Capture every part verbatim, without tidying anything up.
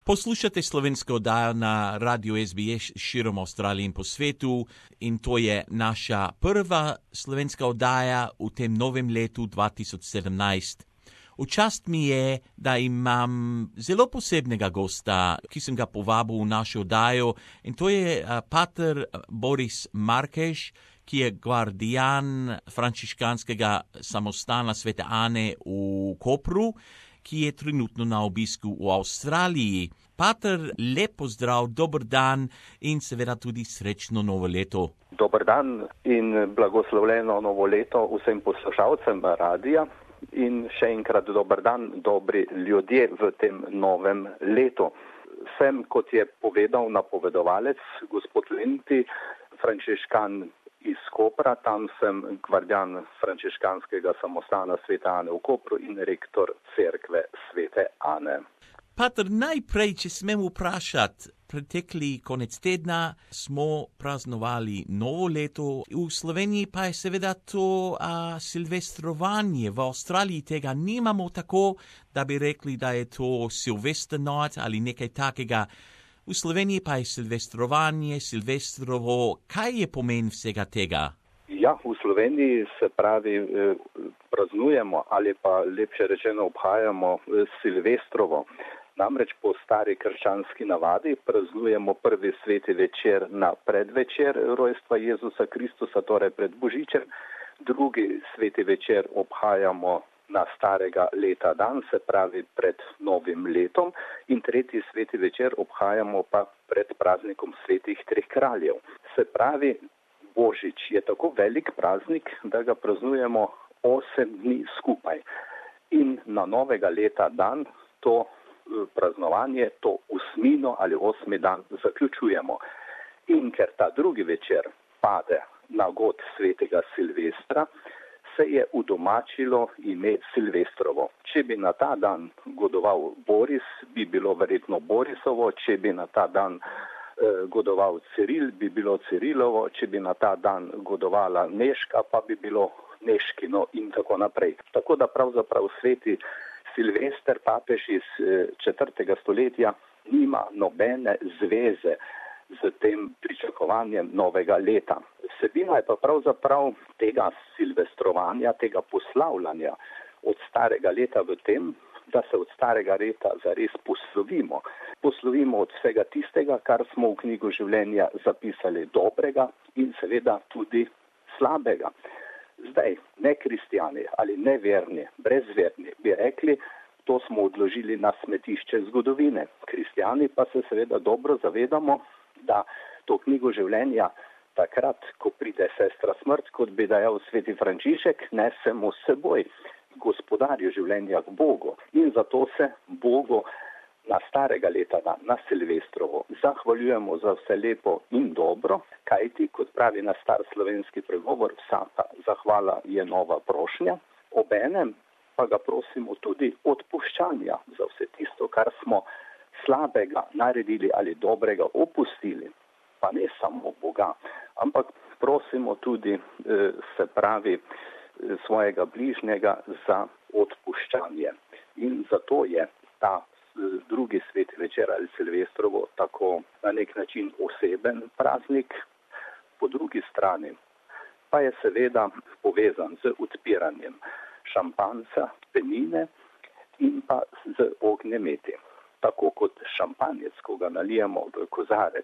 Poslušate slovensko oddajo na Radio S B S širom Avstralije in po svetu in to je naša prva slovenska oddaja v tem novem letu dva tisoč sedemnajst. V čast mi je, da imam zelo posebnega gosta, ki sem ga povabil v našo oddajo in to je pater Boris Markeš, ki je guardian frančiškanskega samostana Svete Ane v Kopru, ki je trenutno na obisku v Avstraliji. Pater, lep pozdrav, dober dan in seveda tudi srečno novo leto. Dober dan in blagoslovljeno novo leto vsem poslušalcem radija in še enkrat dober dan, dobri ljudje v tem novem letu. Sem, kot je povedal napovedovalec, gospod Lenti, frančiškan iz Kopra, tam sem guardian frančiškanskega samostana Svete Ane v Kopru in rektor cerkve Svete Ane. Pater, najprej, če smem vprašati, pretekli konec tedna smo praznovali novo leto, v Sloveniji pa je seveda to a, silvestrovanje, v Avstraliji tega nimamo tako, da bi rekli, da je to Silvester night ali nekaj takega. V Sloveniji pa je silvestrovanje, silvestrovo. Kaj je pomen vsega tega? Ja, v Sloveniji se pravi eh, praznujemo ali pa lepše rečeno obhajamo eh, silvestrovo. Namreč po stari krščanski navadi praznujemo prvi sveti večer na predvečer rojstva Jezusa Kristusa, torej pred Božičem. Drugi sveti večer obhajamo na starega leta dan, se pravi pred novim letom, in tretji sveti večer obhajamo pa pred praznikom svetih treh kraljev. Se pravi, Božič je tako velik praznik, da ga praznujemo osem dni skupaj. In na novega leta dan to praznovanje, to osmino ali osmi dan zaključujemo. In ker ta drugi večer pade na god svetega Silvestra, se je udomačilo ime Silvestrovo. Če bi na ta dan godoval Boris, bi bilo verjetno Borisovo, če bi na ta dan eh, godoval Ciril, bi bilo Cirilovo, če bi na ta dan godovala Neška, pa bi bilo Neškino in tako naprej. Tako da pravzaprav sveti Silvester, papež iz eh, četrtega stoletja, nima nobene zveze z tem pričakovanjem novega leta. Vsebina je pa pravzaprav tega silvestrovanja, tega poslavljanja od starega leta v tem, da se od starega leta zares poslovimo. Poslovimo od vsega tistega, kar smo v knjigo življenja zapisali dobrega in seveda tudi slabega. Zdaj, ne kristjani ali neverni, brezverni bi rekli, to smo odložili na smetišče zgodovine. Kristjani pa se seveda dobro zavedamo, da to knjigo življenja takrat, ko pride sestra smrt, kot bi dejal sveti Frančišek, nesemo s seboj gospodarju življenja k Bogu. In zato se Bogu na starega leta, na Silvestrovo, zahvaljujemo za vse lepo in dobro, kajti, kot pravi na star slovenski pregovor, vsaka zahvala je nova prošnja, obenem pa ga prosimo tudi odpuščanja za vse tisto, kar smo slabega naredili ali dobrega opustili, pa ne samo Boga, ampak prosimo tudi, se pravi, svojega bližnjega za odpuščanje. In zato je ta drugi sveti večer ali Silvestrovo tako na nek način oseben praznik, po drugi strani pa je seveda povezan z odpiranjem šampanca, penine in pa z ognjemeti. Tako kot šampanjec, ko ga nalijemo v kozarec,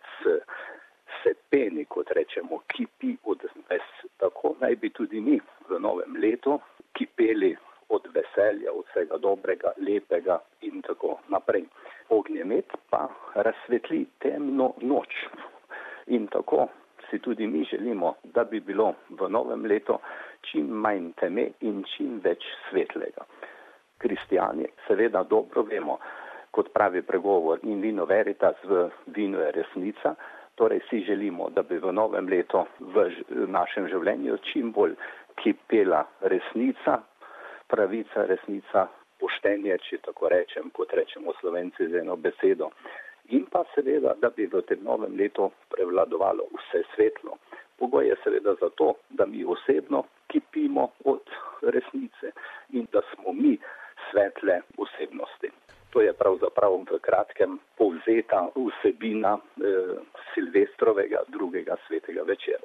se peni, kot rečemo, kipi od ves. Tako naj bi tudi mi v novem letu kipeli od veselja, od vsega dobrega, lepega in tako naprej. Ognjemet pa razsvetli temno noč. In tako si tudi mi želimo, da bi bilo v novem letu čim manj teme in čim več svetlega. Kristjani seveda dobro vemo, kot pravi pregovor, in vino veritas, v vinu je resnica, torej si želimo, da bi v novem letu v našem življenju čim bolj kipela resnica, pravica, resnica, poštenje, če tako rečem, kot rečemo Slovenci z eno besedo. In pa seveda, da bi v tem novem letu prevladovalo vse svetlo. Pogoj je seveda zato, da mi osebno kipimo od resnice in da smo mi svetle osebnosti. To je pravzaprav v kratkem povzeta vsebina eh, Silvestrovega drugega svetega večera.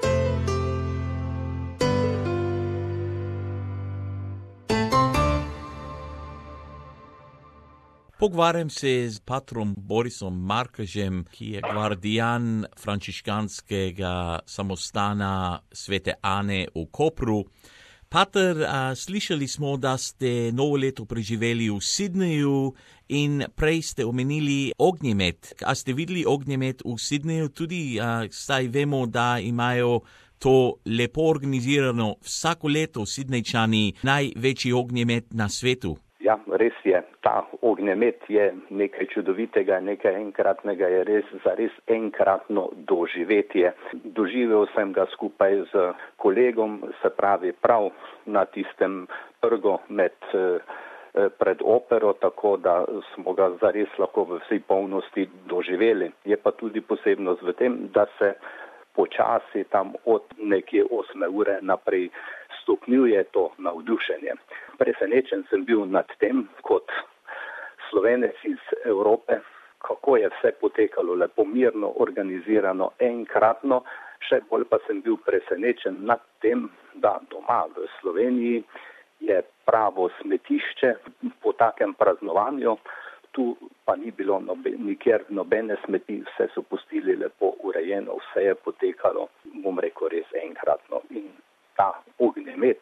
Pogovarjam se z patrom Borisom Markežem, ki je gvardijan frančiškanskega samostana Svete Ane v Kopru. Pater, a, slišali smo, da ste novo leto preživeli v Sydneyju in prej ste omenili ognjemet. A ste videli ognjemet v Sydneyju tudi? A, saj vemo, da imajo to lepo organizirano vsako leto Sydneyčani največji ognjemet na svetu. Ja, res je. Ta ognjemet je nekaj čudovitega, nekaj enkratnega, je res za res enkratno doživetje. Doživel sem ga skupaj z kolegom, se pravi prav na tistem trgu med, pred opero, tako da smo ga zares lahko v vsej polnosti doživeli. Je pa tudi posebnost v tem, da se počasi tam od nekje osme ure naprej stopnjuje to navdušenje. Presenečen sem bil nad tem, kot Slovenec iz Evrope, kako je vse potekalo lepo mirno, organizirano, enkratno. Še bolj pa sem bil presenečen nad tem, da doma v Sloveniji je pravo smetišče po takem praznovanju. Tu pa ni bilo nobe, nikjer nobene smeti, vse so pustili lepo urejeno, vse je potekalo, bom rekel, res enkratno. In ta ognjemet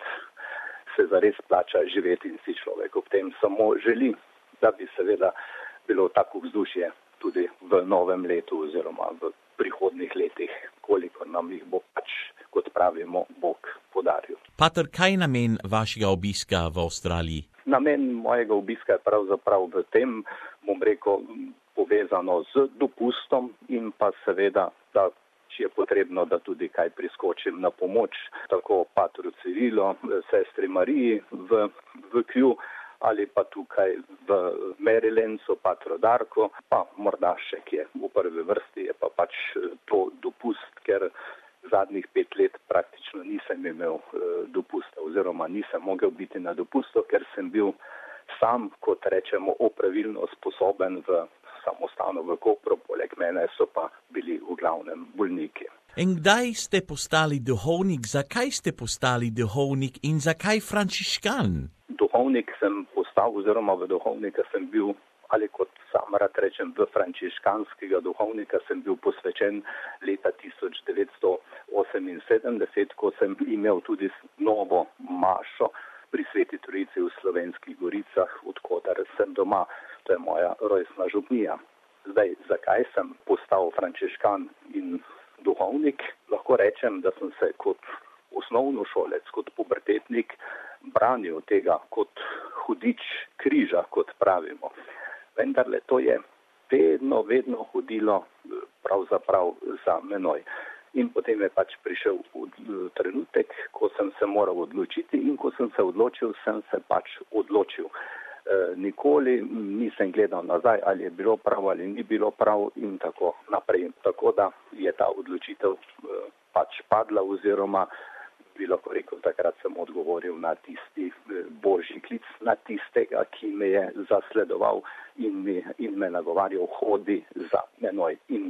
se zares plača živeti in si človek ob tem samo želi, da bi seveda bilo tako vzdušje tudi v novem letu oziroma v prihodnih letih, koliko nam jih bo pač, kot pravimo, Bog podaril. Pater, kaj je namen vašega obiska v Avstraliji? Namen mojega obiska je pravzaprav v tem, bom rekel, povezano z dopustom in pa seveda, da če je potrebno, da tudi kaj priskočim na pomoč, tako patru Cirilo, sestri Mariji v, v Kju ali pa tukaj v Marylandu, patro Darko, pa morda še kje v prvi vrsti je pa pač to dopust, ker zadnjih pet let praktično nisem imel eh, dopusta oziroma nisem mogel biti na dopustu, ker sem bil sam, kot rečemo, opravilno sposoben v samostanu v Kopru, poleg mene so pa bili v glavnem bolniki. In kdaj ste postali duhovnik? Zakaj ste postali duhovnik in zakaj frančiškan? Duhovnik sem postal oziroma v duhovnika sem bil, ali kot sam rad rečem, v frančiškanskega duhovnika sem bil posvečen leta tisoč devetsto oseminsedemdeset, ko sem imel tudi novo mašo pri Sveti Trojici v Slovenskih Goricah, odkoder sem doma. To je moja rojstna župnija. Zdaj, zakaj sem postal frančiškan in duhovnik? Lahko rečem, da sem se kot osnovnošolec, kot pubertetnik branil tega kot hudič križa, kot pravimo. Vendarle to je vedno, vedno hodilo pravzaprav za menoj. In potem je pač prišel trenutek, ko sem se moral odločiti in ko sem se odločil, sem se pač odločil. E, nikoli nisem gledal nazaj, ali je bilo prav ali ni bilo prav in tako naprej. Tako da je ta odločitev e, pač padla oziroma bi lahko rekel, takrat sem odgovoril na tisti e, božji klic, na tistega, ki me je zasledoval in, mi, in me nagovarjal, hodi za menoj. In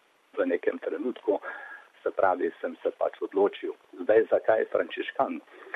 v nekem trenutku, se pravi, sem se pač odločil. Zdaj, zakaj frančiškan?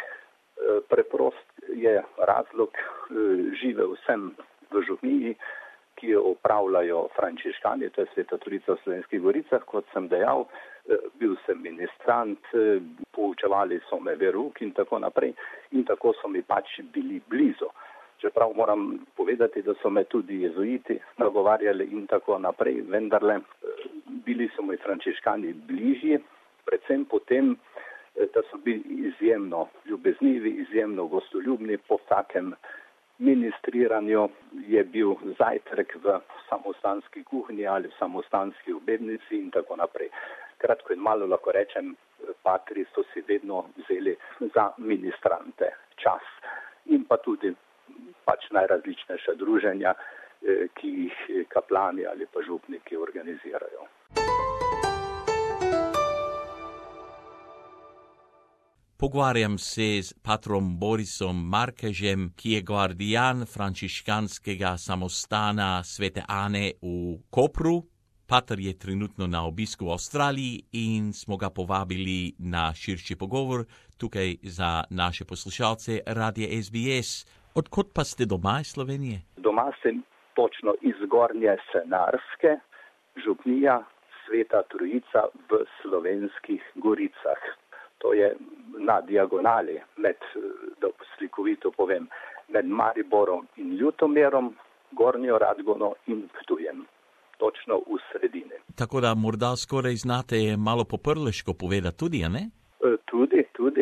E, preprost je razlog, e, živel sem v župniji, ki jo upravljajo frančiškani, to je Sveta Trojica v Slovenskih Goricah, kot sem dejal, e, bil sem ministrant, e, poučevali so me verouk in tako naprej in tako so mi pač bili blizu. Čeprav moram povedati, da so me tudi jezuiti nagovarjali in tako naprej, vendarle bili so mi frančiškani bližji, predvsem potem, da so bili izjemno ljubeznivi, izjemno gostoljubni. Po vsakem ministriranju je bil zajtrk v samostanski kuhinji ali v samostanski obednici in tako naprej. Kratko in malo lahko rečem, patri so si vedno vzeli za ministrante čas in pa tudi pač najrazličnejša druženja, ki jih kaplani ali pa župniki organizirajo. Pogovarjam se z patrom Borisom Markežem, ki je guardian frančiškanskega samostana Svete Ane v Kopru. Pater je trenutno na obisku v Avstraliji in smo ga povabili na širši pogovor tukaj za naše poslušalce Radia S B S. Odkot pa ste doma iz Slovenije? Doma sem točno iz Gornje Senarske, župnija Sveta Trojica v Slovenskih Goricah. To je na diagonali med, da slikovito povem, med Mariborom in Ljutomerom, Gornjo Radgono in Ptujem. Točno v sredini. Tako da morda skoraj znate malo po prleško povedati tudi, a ne? Tudi, tudi.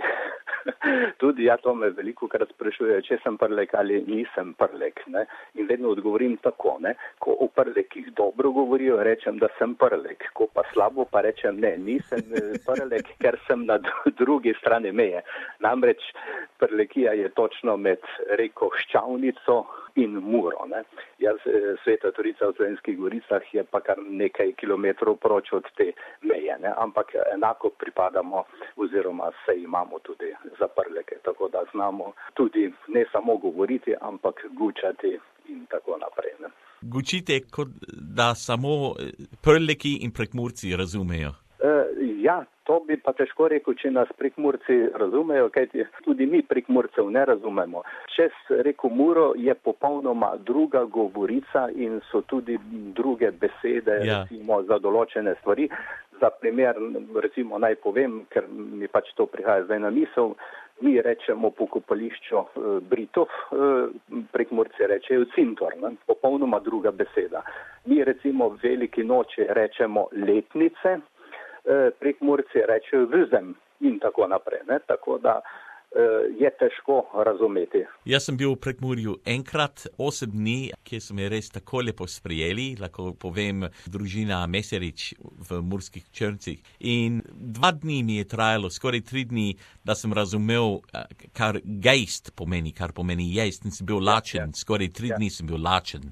Tudi ja, to me veliko krat sprašuje, če sem prlek ali nisem prlek. Ne? In vedno odgovorim tako, ne? Ko o prlekih dobro govorijo, rečem, da sem prlek. Ko pa slabo, pa rečem, ne, nisem prlek, ker sem na drugi strani meje. Namreč prlekija je točno med reko Ščavnico in Muro. Ne? Jaz, Sveta Trojica v Slovenskih Goricah je pa kar nekaj kilometrov proč od te meje, ne? Ampak enako pripadamo oziroma se imamo tudi za prleke, tako da znamo tudi ne samo govoriti, ampak gučati in tako naprej. Ne? Gučite, kot da samo prleki in Prekmurci razumejo. Uh, ja, to bi pa težko rekel, če nas Prekmurci razumejo, kajti tudi mi Prekmurcev ne razumemo. Čez reko Muro je popolnoma druga govorica in so tudi druge besede, ja. Recimo, za določene stvari. Za primer, recimo, naj povem, ker mi pač to prihaja zdaj na misel, mi rečemo pokopališču e, Britov, e, Prekmurci rečejo Cintor, ne? Popolnoma druga beseda. Mi recimo veliki noči rečemo letnice, Prekmurci rečejo vizem in tako naprej, ne? Tako da eh, je težko razumeti. Jaz sem bil v Prekmurju enkrat, osem dni, kjer so me res tako lepo sprijeli, lahko povem, družina Meserič v Murskih Črncih. In dva dni mi je trajalo, skoraj tri dni, da sem razumel, kar gejst pomeni, kar pomeni jest, in sem bil lačen, ja, skoraj tri ja. dni sem bil lačen.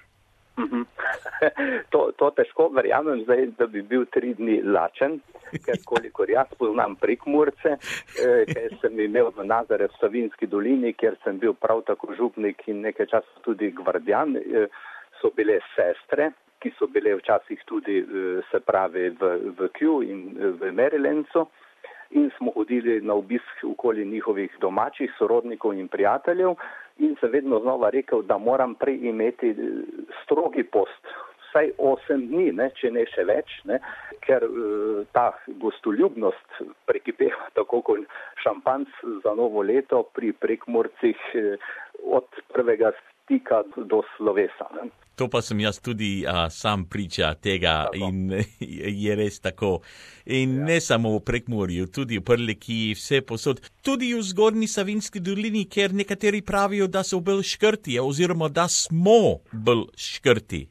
To, to težko verjamem zdaj, da bi bil tri dni lačen, ker kolikor jaz poznam Prekmurce, eh, ker sem imel v Nazare v Savinjski dolini, kjer sem bil prav tako župnik in nekaj časa tudi gvardijan, eh, so bile sestre, ki so bile včasih tudi, eh, se pravi, v, v Kew in v Marylandcu, in smo hodili na obisk okoli njihovih domačih sorodnikov in prijateljev in se vedno znova rekel, da moram prej imeti strogi post, vsaj osem dni, ne, če ne še več, ne, ker uh, ta gostoljubnost prekipeva tako kot šampanc za novo leto pri Prekmurcih uh, od prvega stika do slovesa. Ne. To pa sem jaz tudi a, sam priča tega tako. In je res tako. In ja. Ne samo v Prekmurju, tudi v Prlekiji, vse posod. Tudi v Zgornji Savinjski dolini, kjer nekateri pravijo, da so bolj škrti, oziroma da smo bolj škrti.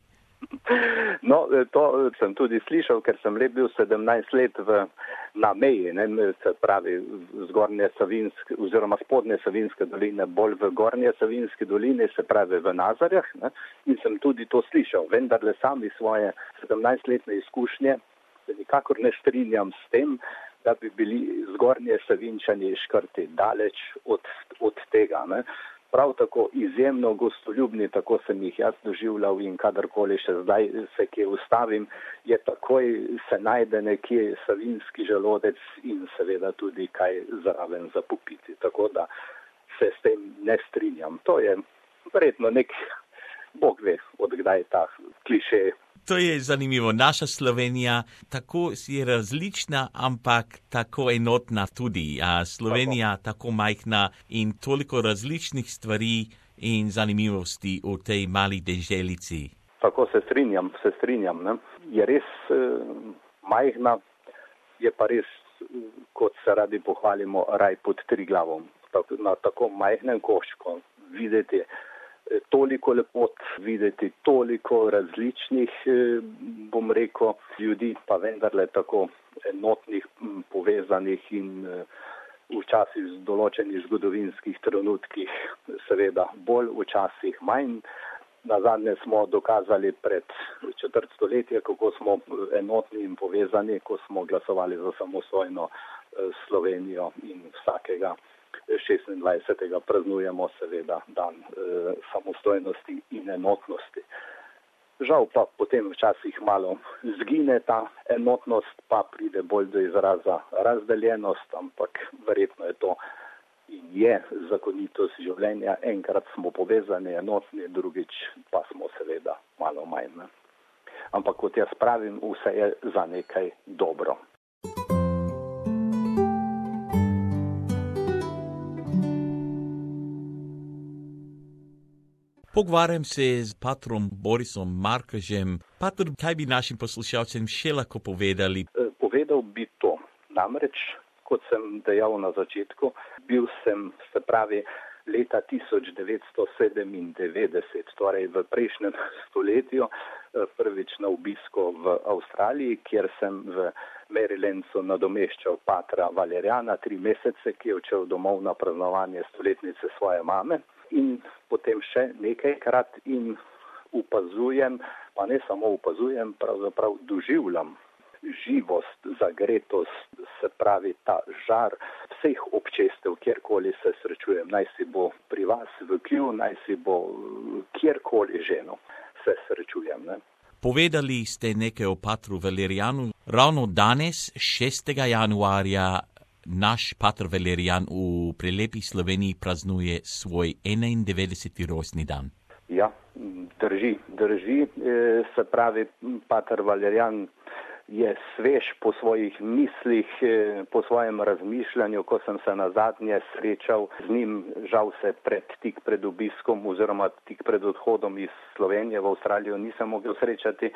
No, to sem tudi slišal, ker sem le bil sedemnajst let v, na meji, ne, se pravi Zgornje Savinjske oziroma Spodnje Savinjske doline, bolj v Gornje Savinjske doline, se pravi v Nazarjah, ne, in sem tudi to slišal. Vendar le sami svoje sedemnajstletne izkušnje se nikakor ne strinjam s tem, da bi bili Zgornje Savinjčani škrti, daleč od, od tega, ne. Prav tako izjemno gostoljubni, tako sem jih jaz doživljal in kadarkoli še zdaj se kje ustavim, je takoj se najde nekje savinjski želodec in seveda tudi kaj zraven za popiti. Tako da se s tem ne strinjam. To je verjetno nek, Bog ve, odkdaj ta kliše. To je zanimivo. Naša Slovenija tako je različna, ampak tako enotna tudi. A Slovenija tako. tako majhna in toliko različnih stvari in zanimivosti v tej mali deželici. Tako se strinjam, se strinjam. Ne? Je res eh, majhna, je pa res, kot se radi pohvalimo, raj pod Triglavom. Tako, na tako majhnem koščku videti toliko lepot, videti toliko različnih, bom rekel, ljudi, pa vendarle tako enotnih, povezanih in včasih z določenih zgodovinskih trenutkih, seveda bolj, včasih manj. Nazadnje smo dokazali pred četrt stoletja, kako smo enotni in povezani, ko smo glasovali za samostojno Slovenijo in vsakega šestindvajsetega praznujemo seveda dan e, samostojnosti in enotnosti. Žal pa potem včasih malo zgine ta enotnost, pa pride bolj do izraza razdeljenost, ampak verjetno je to in je zakonitost življenja. Enkrat smo povezani, enotni, drugič pa smo seveda malo manj. Ne? Ampak kot jaz pravim, vse je za nekaj dobro. Pogovarjam se z patrom Borisom Markežem. Patr, kaj bi našim poslušalcem še lahko povedali? Povedal bi to. Namreč, kot sem dejal na začetku, bil sem, se pravi, leta tisoč devetsto sedemindevetdeset, torej v prejšnjem stoletju, prvič na obisku v Avstraliji, kjer sem v Marylandcu nadomeščal patra Valerijana tri mesece, ki je odšel domov na praznovanje stoletnice svoje mame. In potem še nekajkrat in opazujem, pa ne samo opazujem, pravzaprav doživljam živost, zagretost, se pravi ta žar vseh občestev, kjerkoli se srečujem. Naj si bo pri vas v Klju, naj si bo kjerkoli že no, se srečujem. Ne? Povedali ste nekaj o patru Valerijanu. Ravno danes, šestega januarja, naš pater Valerijan v prelepi Sloveniji praznuje svoj enaindevetdeseti rojstni dan. Ja, drži, drži. E, se pravi, pater Valerijan je svež po svojih mislih, po svojem razmišljanju. Ko sem se nazadnje srečal z njim, žal se pred, tik pred obiskom oziroma tik pred odhodom iz Slovenije v Avstralijo nisem mogel srečati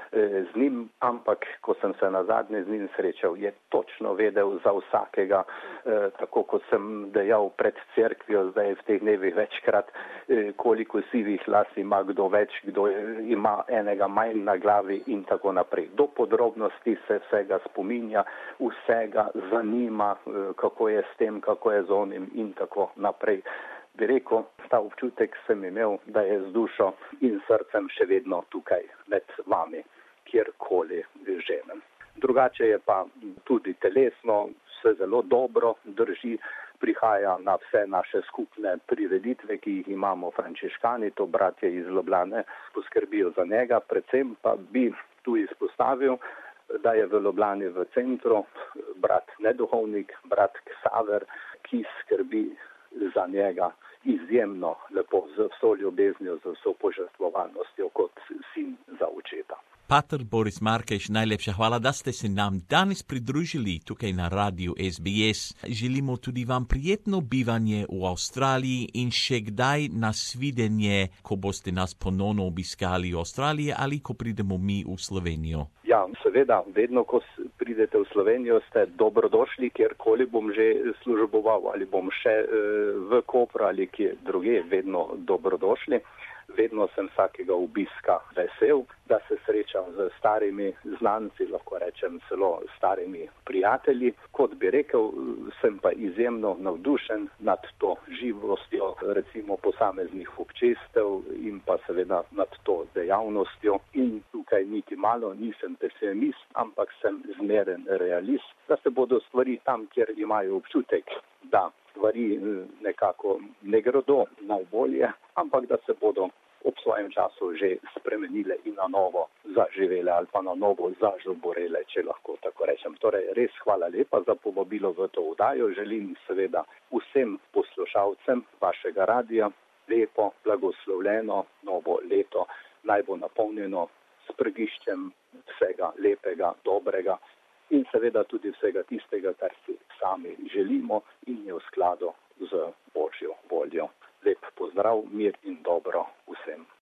z njim, ampak ko sem se nazadnje z njim srečal, je točno vedel za vsakega, tako kot sem dejal pred cerkvijo, zdaj v teh dnevih večkrat, koliko sivih las ima kdo več, kdo ima enega manj na glavi in tako naprej. Do podrobno se vsega spominja, vsega zanima, kako je s tem, kako je z onim in tako naprej. Bi rekel, ta občutek sem imel, da je z dušo in srcem še vedno tukaj med vami, kjerkoli že. Drugače je pa tudi telesno vse zelo dobro, drži, prihaja na vse naše skupne prireditve, ki jih imamo frančiškani, to bratje iz Ljubljane poskrbijo za njega, predvsem pa bi tu izpostavil, da je v Ljubljani v centru brat neduhovnik, brat Ksaver, ki skrbi za njega izjemno lepo, z vso ljubeznijo, z vso požrtvovalnostjo kot sin za očeta. Pater Boris Markež, najlepša hvala, da ste se nam danes pridružili tukaj na Radiu S B S. Želimo tudi vam prijetno bivanje v Avstraliji in še kdaj nasvidenje, ko boste nas ponovno obiskali v Avstraliji ali ko pridemo mi v Slovenijo. Ja, seveda, vedno, ko pridete v Slovenijo, ste dobrodošli, kjerkoli bom že služboval, ali bom še v Kopru ali kje druge, vedno dobrodošli. Vedno sem vsakega obiska vesel, da se srečam z starimi znanci, lahko rečem celo starimi prijatelji. Kot bi rekel, sem pa izjemno navdušen nad to živostjo, recimo posameznih občestev in pa seveda nad to dejavnostjo. In tukaj niti malo nisem pesimist, ampak sem zmeren realist, da se bodo stvari tam, kjer imajo občutek, da stvari nekako ne gredo najbolje, ampak da se bodo ob svojem času že spremenile in na novo zaživele ali pa na novo zažuborele, če lahko tako rečem. Torej, res hvala lepa za povabilo v to oddajo. Želim seveda vsem poslušalcem vašega radia lepo, blagoslovljeno novo leto, naj bo napolnjeno s prgiščem vsega lepega, dobrega in seveda tudi vsega tistega, kar si sami želimo in je v skladu z Božjo voljo. Lep pozdrav, mir in dobro vsem.